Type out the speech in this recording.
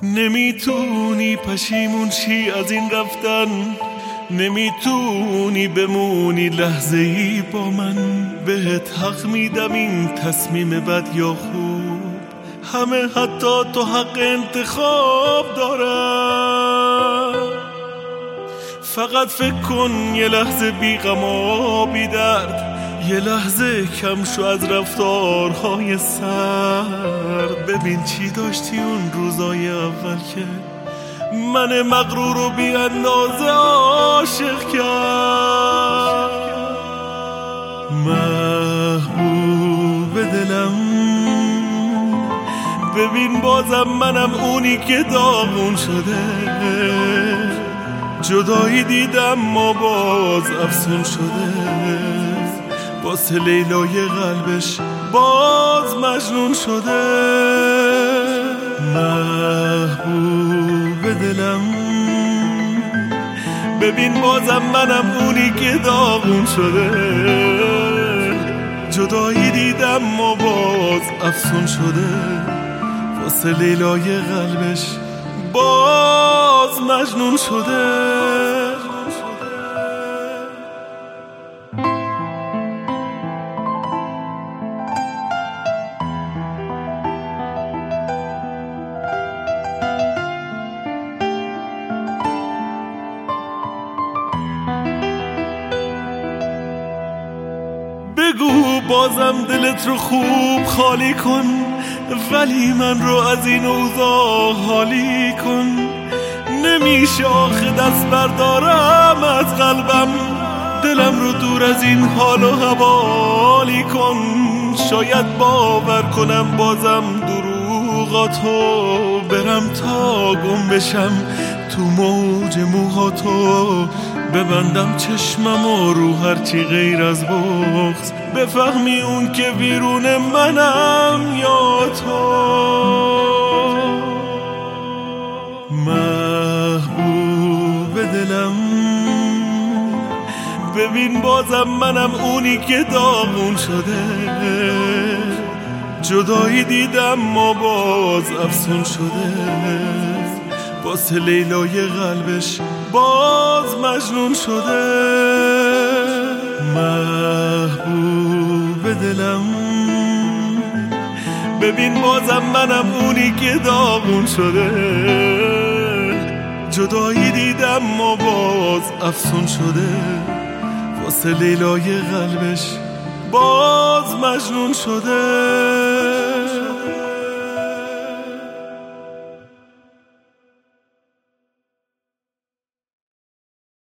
نمیتونی پشیمون شی از این رفتن، نمیتونی بمونی لحظه ای با من. بهت حق میدم این تصمیم بد یا خوب، همه حتی تو حق انتخاب دارن. فقط فکر کن یه لحظه بی غم و بی درد، یه لحظه کم شو از رفتارهای سرد. ببین چی داشتی اون روزای اول که من مغرور و بی اندازه عاشق کرد. محبوب دلم ببین بازم منم اونی که داغون شده. جدایی دیدم ما باز افسون شده، واسه لیلای قلبش باز مجنون شده. محبوب دلم ببین بازم منم اونی که داغون شده. جدایی دیدم ما باز افسون شده، واسه لیلای قلبش باز مجنون شده. بگو بازم دلت رو خوب خالی کن، ولی من رو از این اوضاع حالی کن. نمیشه آخه دست بردارم از قلبم، دلم رو دور از این حال و حوالی کن. شاید باور کنم بازم دروغاتو، برم تا گم بشم تو موج موهاتو. ببندم چشمم و رو هرچی غیر از بغض، بفهمی اون که بیرون منم یا تو. محبوب دلم ببین بازم منم اونی که داغون شده. جدایی دیدم ما باز افسون شده، واسه لیلای قلبش باز مجنون شده. محبوب دلم ببین بازم منم اونی که داغون شده. جدایی دیدم ما باز افسون شده، واسه لیلای قلبش باز مجنون شده.